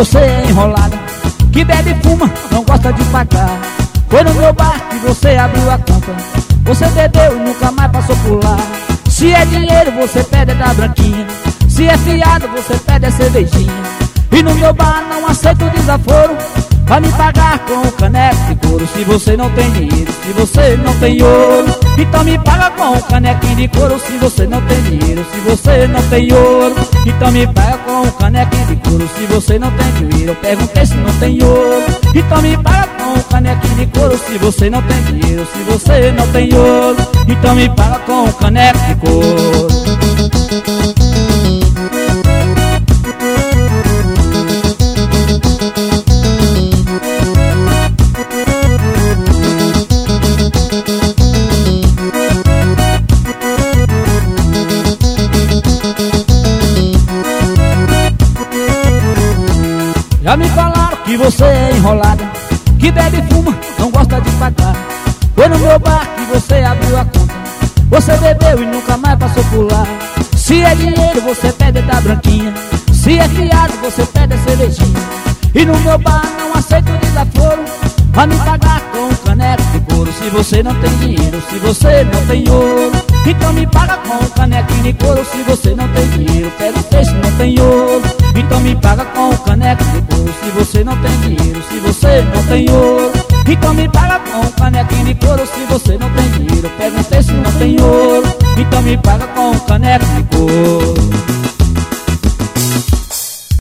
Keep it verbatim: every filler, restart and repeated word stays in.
você é enrolada, que bebe e fuma, não gosta de pagar. Foi no meu bar que você abriu a conta, você bebeu e nunca mais passou por lá. Se é dinheiro você pede da branquinha, se é fiado você pede a cervejinha. E no meu bar não aceito desaforo, vai me pagar com o caneco de couro. Se você não tem dinheiro, se você não tem ouro, então me paga com o canequinho de couro. Se você não tem dinheiro, se você não tem ouro, então me paga com o canequinho de couro. Se você não tem dinheiro, eu perguntei se não tem ouro, então me paga com o canequinho de couro. Se você não tem dinheiro, se você não tem ouro, então me paga com o caneco de couro. Já me falaram que você é enrolada, que bebe e fuma, não gosta de pagar. Foi no meu bar que você abriu a conta, você bebeu e nunca mais passou por lá. Se é dinheiro você pede da branquinha, se é fiado você pede a cervejinha. E no meu bar não aceito desaforo, vai me pagar com um caneco de couro. Se você não tem dinheiro, se você não tem ouro, então me paga com um canequinho de couro. Se você não tem dinheiro, pega o peixe, não tem ouro, então me paga com um caneco de couro. Se você não tem dinheiro, se você não tem ouro, então me paga com um canequinho de couro. Se você não tem dinheiro, pega um peixe, não tem ouro, então me paga com um caneco de couro.